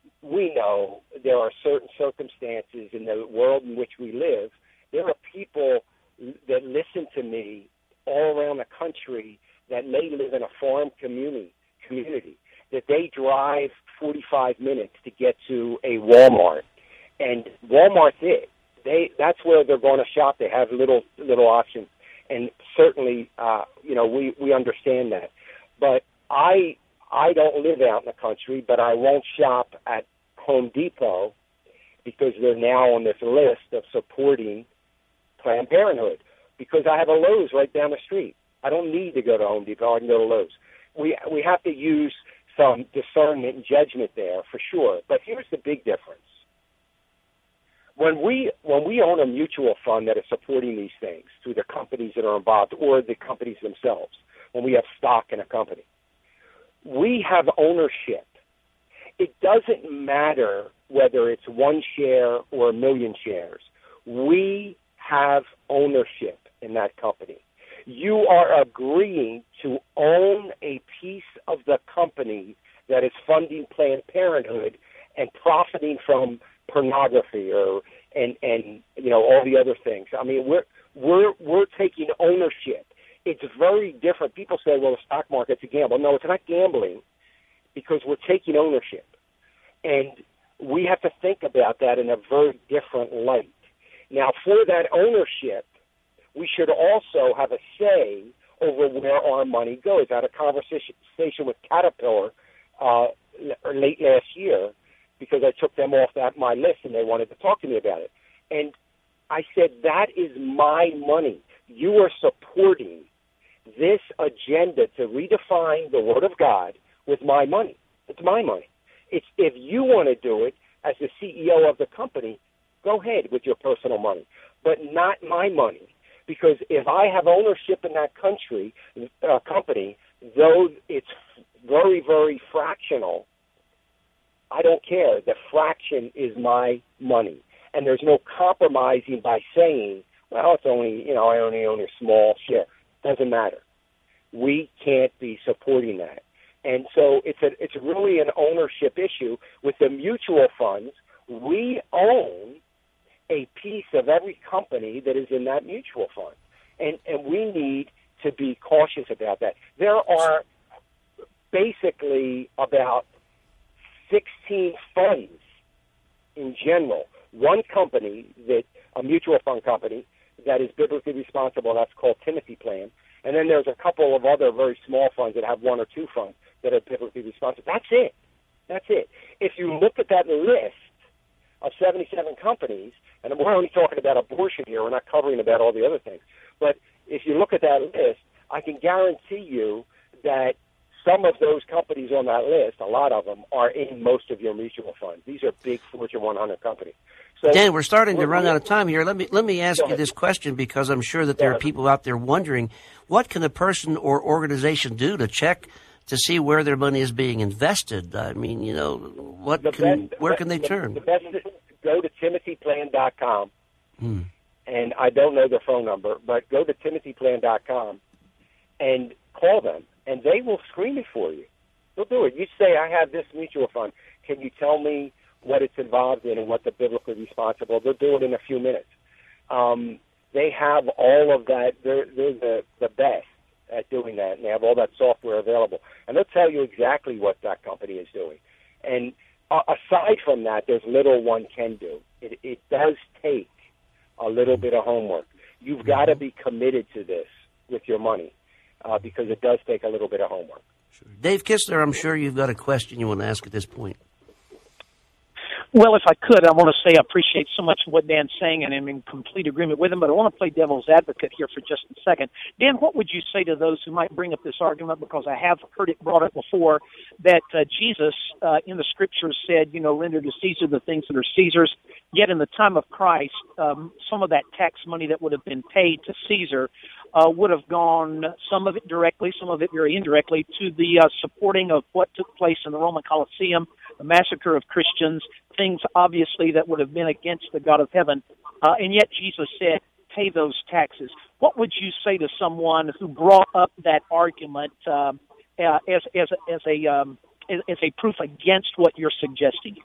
we know there are certain circumstances in the world in which we live. There are people that listen to me all around the country that may live in a farm community, community, that they drive forty-five minutes to get to a Walmart. And Walmart's it. They, that's where they're going to shop. They have little little options. And certainly, uh, you know, we, we understand that. But I I don't live out in the country, but I won't shop at Home Depot because they're now on this list of supporting Planned Parenthood, because I have a Lowe's right down the street. I don't need to go to Home Depot. I can go to Lowe's. We we have to use some discernment and judgment there for sure. But here's the big difference. When we when we own a mutual fund that is supporting these things through the companies that are involved or the companies themselves, when we have stock in a company, we have ownership. It doesn't matter whether it's one share or a million shares. We have ownership in that company. You are agreeing to own a piece of the company that is funding Planned Parenthood and profiting from pornography or and and you know all the other things. I mean, we're we're we're taking ownership. It's very different. People say, well, the stock market's a gamble. No, it's not gambling, because we're taking ownership. And we have to think about that in a very different light. Now, for that ownership, we should also have a say over where our money goes. I had a conversation with Caterpillar uh, late last year because I took them off that my list and they wanted to talk to me about it. And I said, that is my money. You are supporting this agenda to redefine the Word of God with my money. It's my money. It's, if you want to do it as the C E O of the company, go ahead with your personal money, but not my money. Because if I have ownership in that country, uh, company, though it's very, very fractional, I don't care. The fraction is my money. And there's no compromising by saying, well, it's only, you know, I only own a small share. Doesn't matter. We can't be supporting that. And so it's a, it's really an ownership issue. With the mutual funds, we own a piece of every company that is in that mutual fund. And, and we need to be cautious about that. There are basically about sixteen funds in general. One company, that a mutual fund company, that is biblically responsible, that's called Timothy Plan. And then there's a couple of other very small funds that have one or two funds that are biblically responsible. That's it. That's it. If you look at that list of seventy-seven companies, and we're only talking about abortion here, we're not covering about all the other things, but if you look at that list, I can guarantee you that some of those companies on that list, a lot of them, are in most of your mutual funds. These are big Fortune one hundred companies. So, Dan, we're starting to run out of time here. Let me let me ask you this question, because I'm sure that there are people out there wondering, what can a person or organization do to check to see where their money is being invested? I mean, you know, what the can best, where can they the, turn? The best is go to timothy plan dot com. Hmm. And I don't know their phone number, but go to timothy plan dot com and call them, and they will screen it for you. They'll do it. You say, I have this mutual fund. Can you tell me what it's involved in and what the biblically responsible? They'll do it in a few minutes. Um, they have all of that. They're, they're the, the best at doing that, and they have all that software available. And they'll tell you exactly what that company is doing. And uh, aside from that, there's little one can do. It, it does take a little bit of homework. You've got to be committed to this with your money, uh, because it does take a little bit of homework. Dave Kistler, I'm sure you've got a question you want to ask at this point. Well, if I could, I want to say I appreciate so much what Dan's saying, and I'm in complete agreement with him, but I want to play devil's advocate here for just a second. Dan, what would you say to those who might bring up this argument, because I have heard it brought up before, that uh, Jesus uh, in the Scriptures said, you know, render to Caesar the things that are Caesar's, yet in the time of Christ, um, some of that tax money that would have been paid to Caesar uh, would have gone, some of it directly, some of it very indirectly, to the uh, supporting of what took place in the Roman Colosseum, the massacre of Christians, things obviously that would have been against the God of heaven, uh, and yet Jesus said, pay those taxes. What would you say to someone who brought up that argument uh, uh, as as as a um, as, as a proof against what you're suggesting?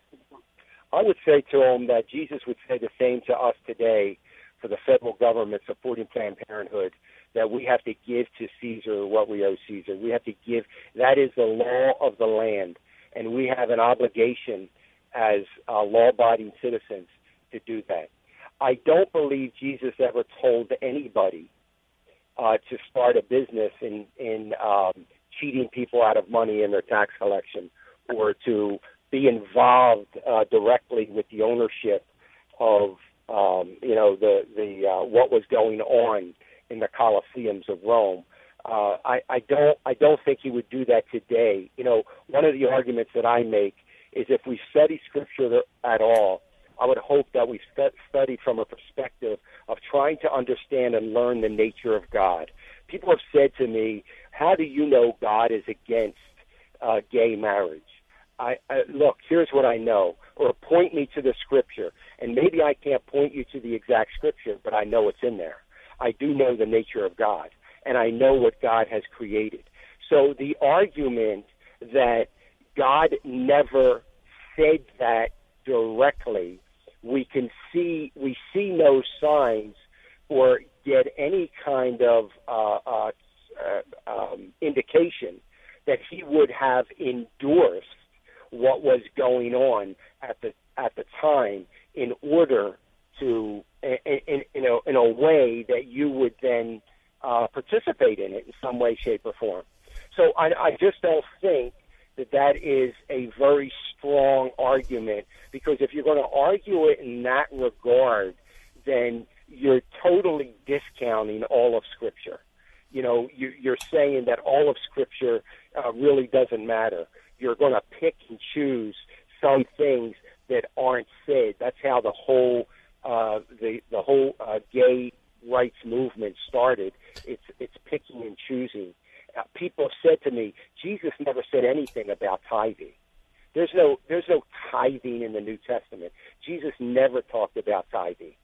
I would say to them that Jesus would say the same to us today for the federal government supporting Planned Parenthood, that we have to give to Caesar what we owe Caesar. We have to give. That is the law of the land, and we have an obligation as uh, law-abiding citizens to do that. I don't believe Jesus ever told anybody uh, to start a business in, in um, cheating people out of money in their tax collection, or to be involved uh, directly with the ownership of, um, you know, the, the uh, what was going on in the Colosseums of Rome. Uh, I, I don't I don't think he would do that today. You know, one of the arguments that I make is if we study Scripture at all, I would hope that we st- study from a perspective of trying to understand and learn the nature of God. People have said to me, how do you know God is against uh, gay marriage? I, I look, here's what I know, or point me to the Scripture. And maybe I can't point you to the exact Scripture, but I know it's in there. I do know the nature of God, and I know what God has created. So the argument that God never said that directly, we can see, we see no signs or get any kind of uh, uh, uh, um, indication that he would have endorsed what was going on at the at the time in order to, in, in, in, a, in a way that you would then uh, participate in it in some way, shape, or form. So I, I just don't think that that is a very strong argument, because if you're going to argue it in that regard, then you're totally discounting all of Scripture. You know, you, you're saying that all of Scripture uh, really doesn't matter. You're going to pick and choose some things that aren't said. That's how the whole uh, the the whole uh, gay rights movement started. It's it's picking and choosing. Uh, people have said to me, Jesus never said anything about tithing. There's no there's no tithing in the New Testament. Jesus never talked about tithing.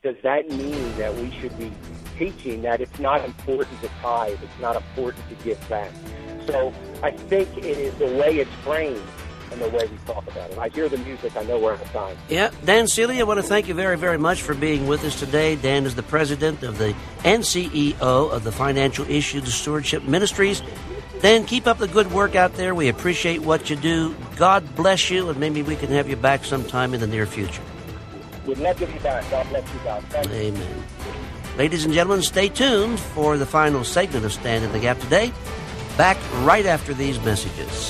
does that mean that we should be teaching that it's not important to tithe, it's not important to give back? So I think it is the way it's framed and the way we talk about it. I hear the music, I know we're out of time. Yeah, Dan Seeley, I want to thank you very, very much for being with us today. Dan is the president of the and C E O of the Financial Issues Stewardship Ministries. Dan, keep up the good work out there. We appreciate what you do. God bless you, and maybe we can have you back sometime in the near future. We'd love to be back. God bless you guys. Thank you. Amen. Ladies and gentlemen, stay tuned for the final segment of Stand in the Gap today. Back right after these messages.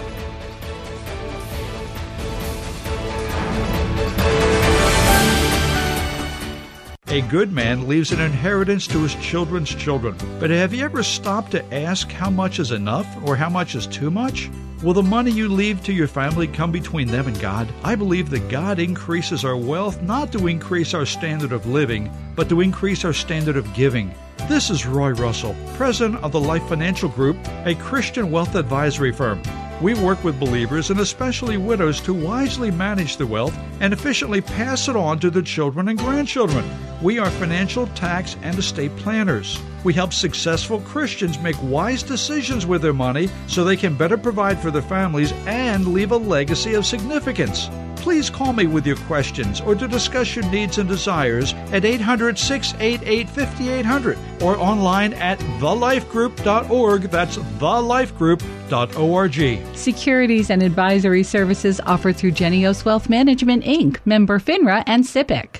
A good man leaves an inheritance to his children's children. But have you ever stopped to ask how much is enough or how much is too much? Will the money you leave to your family come between them and God? I believe that God increases our wealth not to increase our standard of living, but to increase our standard of giving. This is Roy Russell, president of the Life Financial Group, a Christian wealth advisory firm. We work with believers and especially widows to wisely manage their wealth and efficiently pass it on to their children and grandchildren. We are financial, tax, and estate planners. We help successful Christians make wise decisions with their money so they can better provide for their families and leave a legacy of significance. Please call me with your questions or to discuss your needs and desires at eight hundred, six eight eight, five eight zero zero or online at the life group dot org. That's the life group dot org. Securities and advisory services offered through Genios Wealth Management, Incorporated, member FINRA and SIPC.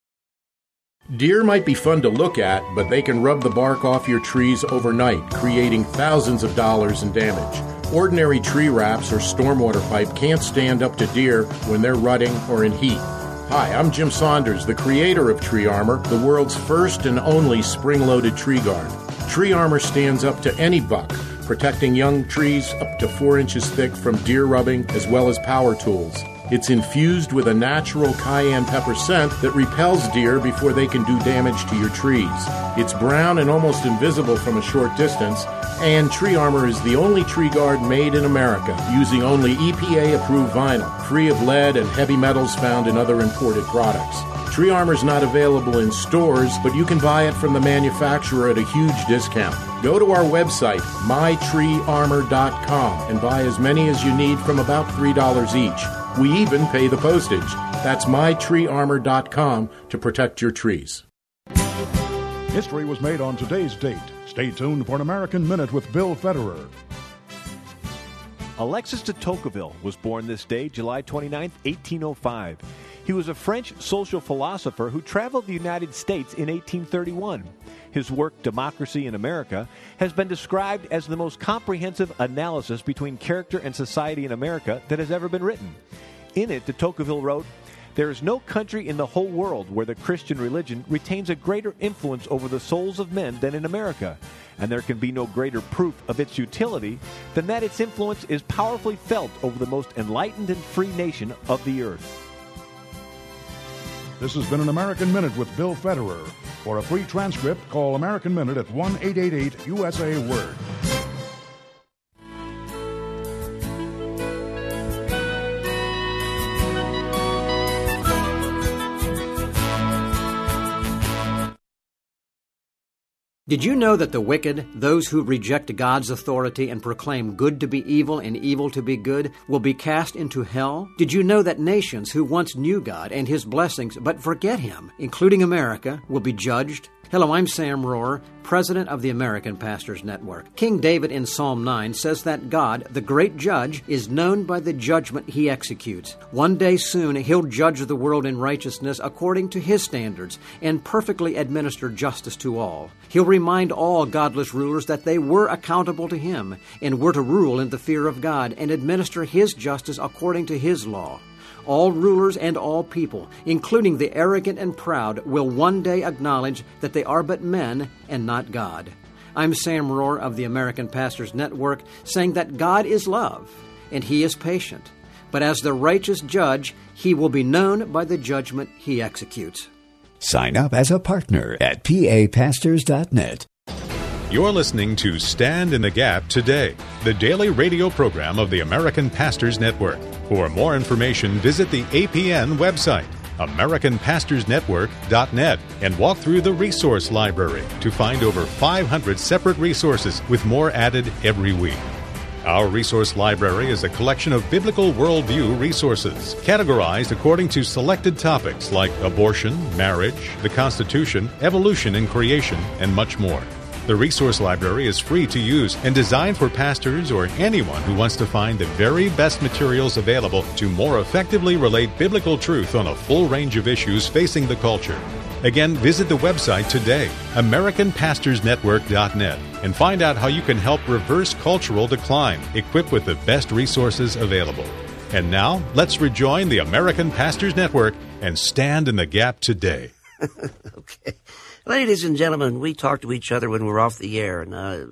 Deer might be fun to look at, but they can rub the bark off your trees overnight, creating thousands of dollars in damage. Ordinary tree wraps or stormwater pipe can't stand up to deer when they're rutting or in heat. Hi, I'm Jim Saunders, the creator of Tree Armor, the world's first and only spring-loaded tree guard. Tree Armor stands up to any buck, protecting young trees up to four inches thick from deer rubbing as well as power tools. It's infused with a natural cayenne pepper scent that repels deer before they can do damage to your trees. It's brown and almost invisible from a short distance, and Tree Armor is the only tree guard made in America, using only E P A-approved vinyl, free of lead and heavy metals found in other imported products. Tree Armor is not available in stores, but you can buy it from the manufacturer at a huge discount. Go to our website, my tree armor dot com, and buy as many as you need from about three dollars each. We even pay the postage. That's my tree armor dot com to protect your trees. History was made on today's date. Stay tuned for an American Minute with Bill Federer. Alexis de Tocqueville was born this day, July twenty-ninth, eighteen oh five. He was a French social philosopher who traveled the United States in eighteen thirty-one. His work, Democracy in America, has been described as the most comprehensive analysis between character and society in America that has ever been written. In it, de Tocqueville wrote, "There is no country in the whole world where the Christian religion retains a greater influence over the souls of men than in America, and there can be no greater proof of its utility than that its influence is powerfully felt over the most enlightened and free nation of the earth." This has been an American Minute with Bill Federer. For a free transcript, call American Minute at one eight eight eight U S A Word. Did you know that the wicked, those who reject God's authority and proclaim good to be evil and evil to be good, will be cast into hell? Did you know that nations who once knew God and His blessings but forget Him, including America, will be judged? Hello, I'm Sam Rohrer, president of the American Pastors Network. King David in Psalm nine says that God, the great judge, is known by the judgment He executes. One day soon, He'll judge the world in righteousness according to His standards and perfectly administer justice to all. He'll remind all godless rulers that they were accountable to Him and were to rule in the fear of God and administer His justice according to His law. All rulers and all people, including the arrogant and proud, will one day acknowledge that they are but men and not God. I'm Sam Rohrer of the American Pastors Network, saying that God is love and He is patient. But as the righteous judge, He will be known by the judgment He executes. Sign up as a partner at P A pastors dot net. You're listening to Stand in the Gap today, the daily radio program of the American Pastors Network. For more information, visit the A P N website, American Pastors Network dot net and walk through the resource library to find over five hundred separate resources with more added every week. Our resource library is a collection of biblical worldview resources, categorized according to selected topics like abortion, marriage, the Constitution, evolution and creation, and much more. The resource library is free to use and designed for pastors or anyone who wants to find the very best materials available to more effectively relate biblical truth on a full range of issues facing the culture. Again, visit the website today, American Pastors Network dot net, and find out how you can help reverse cultural decline, equipped with the best resources available. And now, let's rejoin the American Pastors Network and stand in the gap today. Okay. Ladies and gentlemen, we talk to each other when we're off the air, and uh,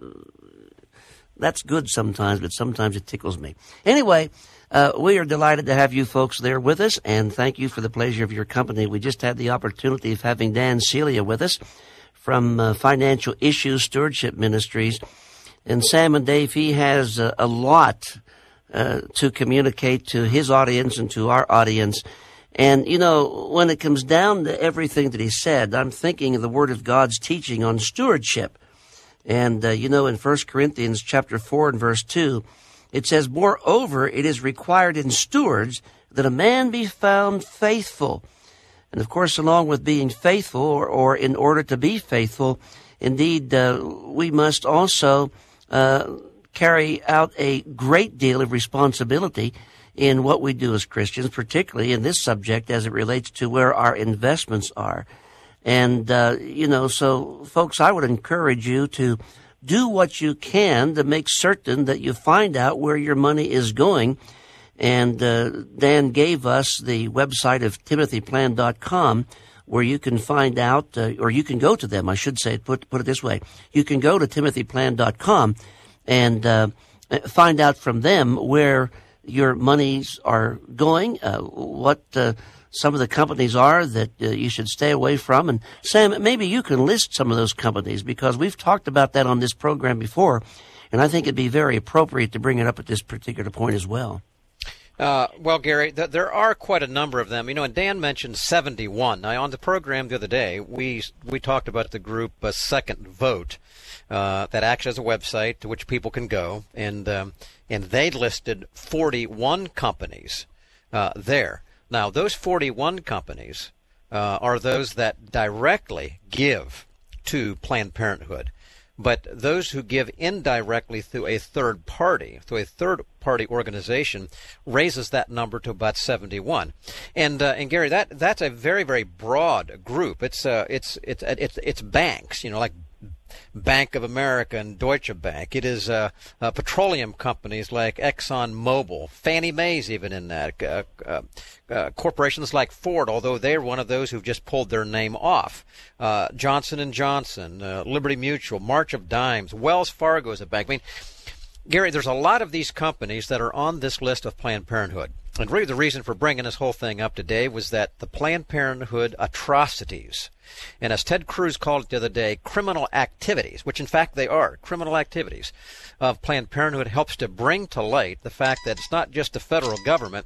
that's good sometimes, but sometimes it tickles me. Anyway, Uh, we are delighted to have you folks there with us, and thank you for the pleasure of your company. We just had the opportunity of having Dan Celia with us from uh, Financial Issues Stewardship Ministries. And Sam and Dave, he has uh, a lot uh, to communicate to his audience and to our audience. And, you know, when it comes down to everything that he said, I'm thinking of the Word of God's teaching on stewardship. And, uh, you know, in First Corinthians chapter four and verse two, it says, "Moreover, it is required in stewards that a man be found faithful." And, of course, along with being faithful, or, or in order to be faithful, indeed, uh, we must also uh, carry out a great deal of responsibility in what we do as Christians, particularly in this subject as it relates to where our investments are. And, uh, you know, so, folks, I would encourage you to do what you can to make certain that you find out where your money is going. And uh, Dan gave us the website of Timothy Plan dot com, where you can find out, uh, or you can go to them, I should say, put, put it this way. You can go to Timothy Plan dot com and uh, find out from them where your monies are going, uh, what uh, some of the companies are that uh, you should stay away from. And Sam, maybe you can list some of those companies, because we've talked about that on this program before, and I think it'd be very appropriate to bring it up at this particular point as well. Uh, well, Gary, th- there are quite a number of them. You know, and Dan mentioned seventy-one. Now, on the program the other day, we we talked about the group uh, Second Vote, uh, that acts as a website to which people can go, and um, and they listed forty-one companies uh, there. Now, those forty-one companies uh, are those that directly give to Planned Parenthood. But those who give indirectly through a third party, through a third-party organization, raises that number to about seventy-one. And uh, and Gary, that that's a very very broad group. It's uh it's it's it's it's banks, you know, like Bank of America and Deutsche Bank. It is uh, uh, petroleum companies like Exxon Mobil, Fannie Mae's even in that. Uh, uh, uh, corporations like Ford, although they're one of those who've just pulled their name off. Uh, Johnson and Johnson, uh, Liberty Mutual, March of Dimes, Wells Fargo is a bank. I mean, Gary, there's a lot of these companies that are on this list of Planned Parenthood. And really the reason for bringing this whole thing up today was that the Planned Parenthood atrocities, and as Ted Cruz called it the other day, criminal activities, which in fact they are, criminal activities of Planned Parenthood, helps to bring to light the fact that it's not just the federal government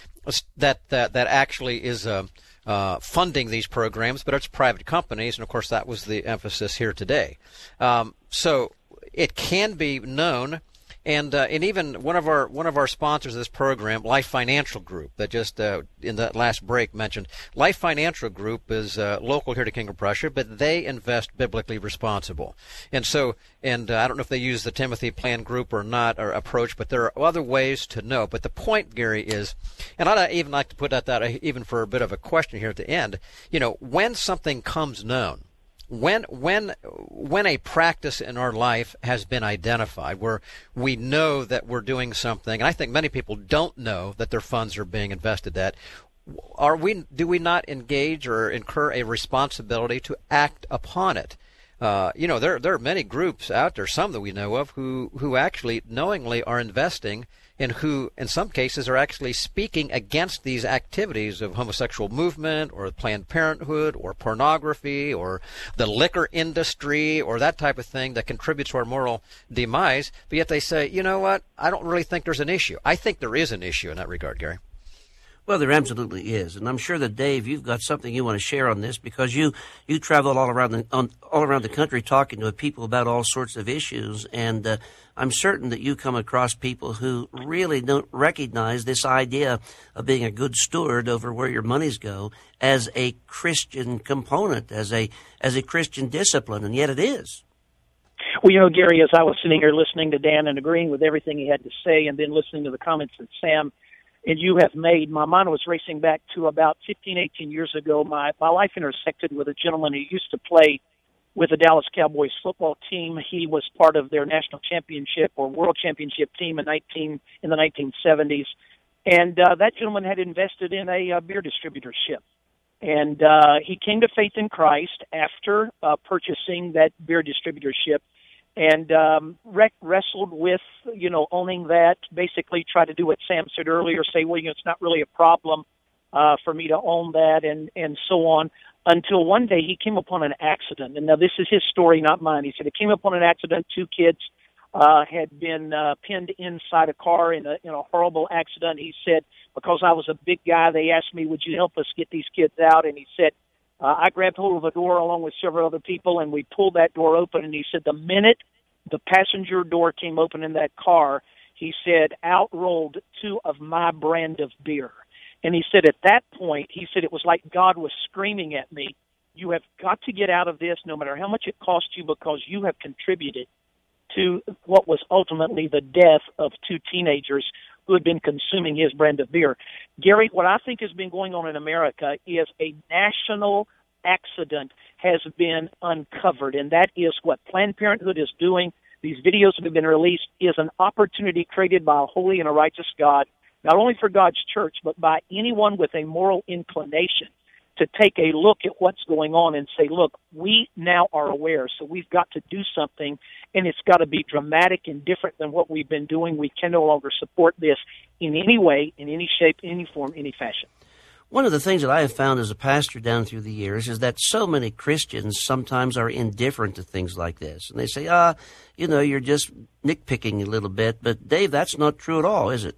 that that, that actually is uh, uh, funding these programs, but it's private companies, and of course that was the emphasis here today. Um, so it can be known. And uh, and even one of our one of our sponsors of this program, Life Financial Group, that just uh, in that last break mentioned, Life Financial Group is uh, local here to King of Prussia, but they invest biblically responsible. And so, and uh, I don't know if they use the Timothy Plan Group or not, or approach, but there are other ways to know. But the point, Gary, is, and I'd even like to put that out even for a bit of a question here at the end. You know, when something comes known. When when when a practice in our life has been identified where we know that we're doing something, and I think many people don't know that their funds are being invested at, are we do we not engage or incur a responsibility to act upon it? Uh, you know, there there are many groups out there, some that we know of, who who actually knowingly are investing, and who, in some cases, are actually speaking against these activities of homosexual movement or Planned Parenthood or pornography or the liquor industry or that type of thing that contributes to our moral demise. But yet they say, you know what, I don't really think there's an issue. I think there is an issue in that regard, Gary. Well, there absolutely is, and I'm sure that Dave, you've got something you want to share on this because you, you travel all around the on, all around the country talking to people about all sorts of issues, and uh, I'm certain that you come across people who really don't recognize this idea of being a good steward over where your monies go as a Christian component, as a as a Christian discipline, and yet it is. Well, you know, Gary, as I was sitting here listening to Dan and agreeing with everything he had to say, and then listening to the comments that Sam and you have made, my mind was racing back to about fifteen, eighteen years ago. My, my life intersected with a gentleman who used to play with the Dallas Cowboys football team. He was part of their national championship or world championship team in nineteen in the nineteen seventies. And uh, that gentleman had invested in a uh, beer distributorship. And uh, he came to faith in Christ after uh, purchasing that beer distributorship, and um, rec- wrestled with, you know, owning that, basically tried to do what Sam said earlier, say, well, you know, it's not really a problem uh, for me to own that, and, and so on, until one day he came upon an accident. And now this is his story, not mine. He said he came upon an accident. Two kids uh, had been uh, pinned inside a car in a, in a horrible accident. He said, because I was a big guy, they asked me, would you help us get these kids out? And he said, Uh, I grabbed hold of a door along with several other people, and we pulled that door open, and he said the minute the passenger door came open in that car, he said, out rolled two of my brand of beer. And he said at that point, he said it was like God was screaming at me, you have got to get out of this no matter how much it costs you, because you have contributed to what was ultimately the death of two teenagers who had been consuming his brand of beer. Gary, what I think has been going on in America is a national accident has been uncovered, and that is what Planned Parenthood is doing. These videos that have been released is an opportunity created by a holy and a righteous God, not only for God's church, but by anyone with a moral inclination to take a look at what's going on and say, look, we now are aware, so we've got to do something, and it's got to be dramatic and different than what we've been doing. We can no longer support this in any way, in any shape, any form, any fashion. One of the things that I have found as a pastor down through the years is that so many Christians sometimes are indifferent to things like this. And they say, ah, you know, you're just nitpicking a little bit. But, Dave, that's not true at all, is it?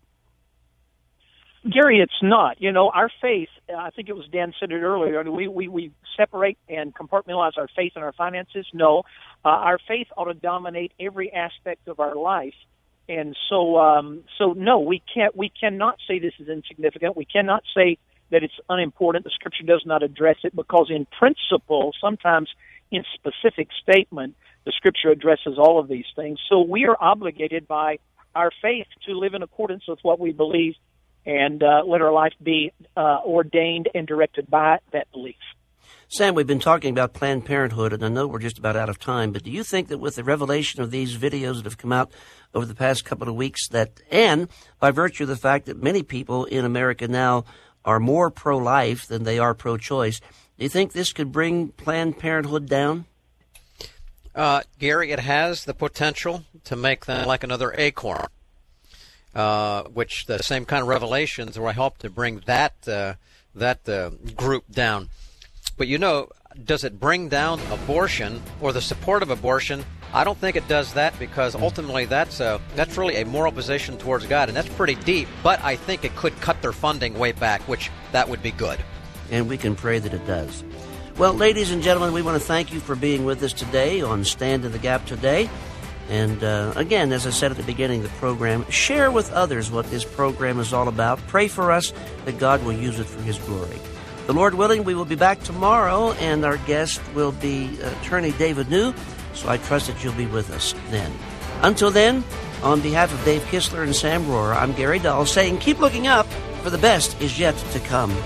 Gary, it's not. You know, our faith, I think it was Dan said it earlier, we, we, we separate and compartmentalize our faith and our finances. No, uh, our faith ought to dominate every aspect of our life. And so, um, so no, we can't, we cannot say this is insignificant. We cannot say that it's unimportant. The Scripture does not address it, because in principle, sometimes in specific statement, the Scripture addresses all of these things. So we are obligated by our faith to live in accordance with what we believe, and uh, let our life be uh, ordained and directed by that belief. Sam, we've been talking about Planned Parenthood, and I know we're just about out of time, but do you think that with the revelation of these videos that have come out over the past couple of weeks, that, and by virtue of the fact that many people in America now are more pro-life than they are pro-choice, do you think this could bring Planned Parenthood down? Uh, Gary, it has the potential to make them like another Acorn. Uh, which the same kind of revelations will help to bring that uh, that uh, group down. But, you know, does it bring down abortion or the support of abortion? I don't think it does that, because ultimately that's a, that's really a moral position towards God, and that's pretty deep. But I think it could cut their funding way back, which that would be good. And we can pray that it does. Well, ladies and gentlemen, we want to thank you for being with us today on Stand in the Gap today. And uh, again, as I said at the beginning of the program, share with others what this program is all about. Pray for us that God will use it for His glory. The Lord willing, we will be back tomorrow, and our guest will be Attorney David New, so I trust that you'll be with us then. Until then, on behalf of Dave Kistler and Sam Rohrer, I'm Gary Dahl saying keep looking up, for the best is yet to come.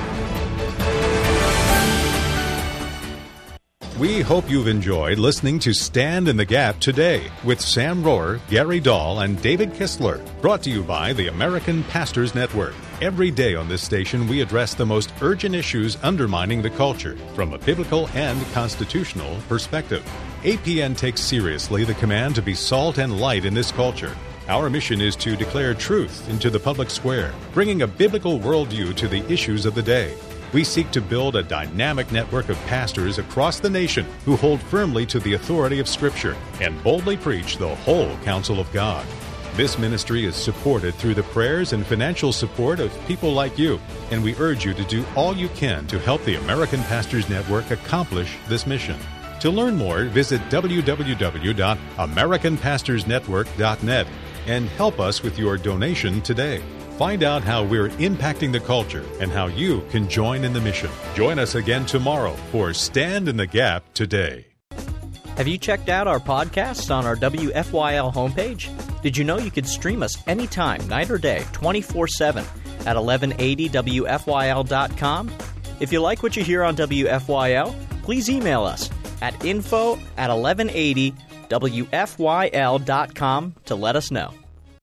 We hope you've enjoyed listening to Stand in the Gap today with Sam Rohrer, Gary Dahl, and David Kistler. Brought to you by the American Pastors Network. Every day on this station, we address the most urgent issues undermining the culture from a biblical and constitutional perspective. A P N takes seriously the command to be salt and light in this culture. Our mission is to declare truth into the public square, bringing a biblical worldview to the issues of the day. We seek to build a dynamic network of pastors across the nation who hold firmly to the authority of Scripture and boldly preach the whole counsel of God. This ministry is supported through the prayers and financial support of people like you, and we urge you to do all you can to help the American Pastors Network accomplish this mission. To learn more, visit w w w dot american pastors network dot net and help us with your donation today. Find out how we're impacting the culture and how you can join in the mission. Join us again tomorrow for Stand in the Gap Today. Have you checked out our podcasts on our W F Y L homepage? Did you know you could stream us anytime, night or day, twenty-four seven at eleven eighty W F Y L dot com? If you like what you hear on W F Y L, please email us at info at eleven eighty W F Y L dot com to let us know.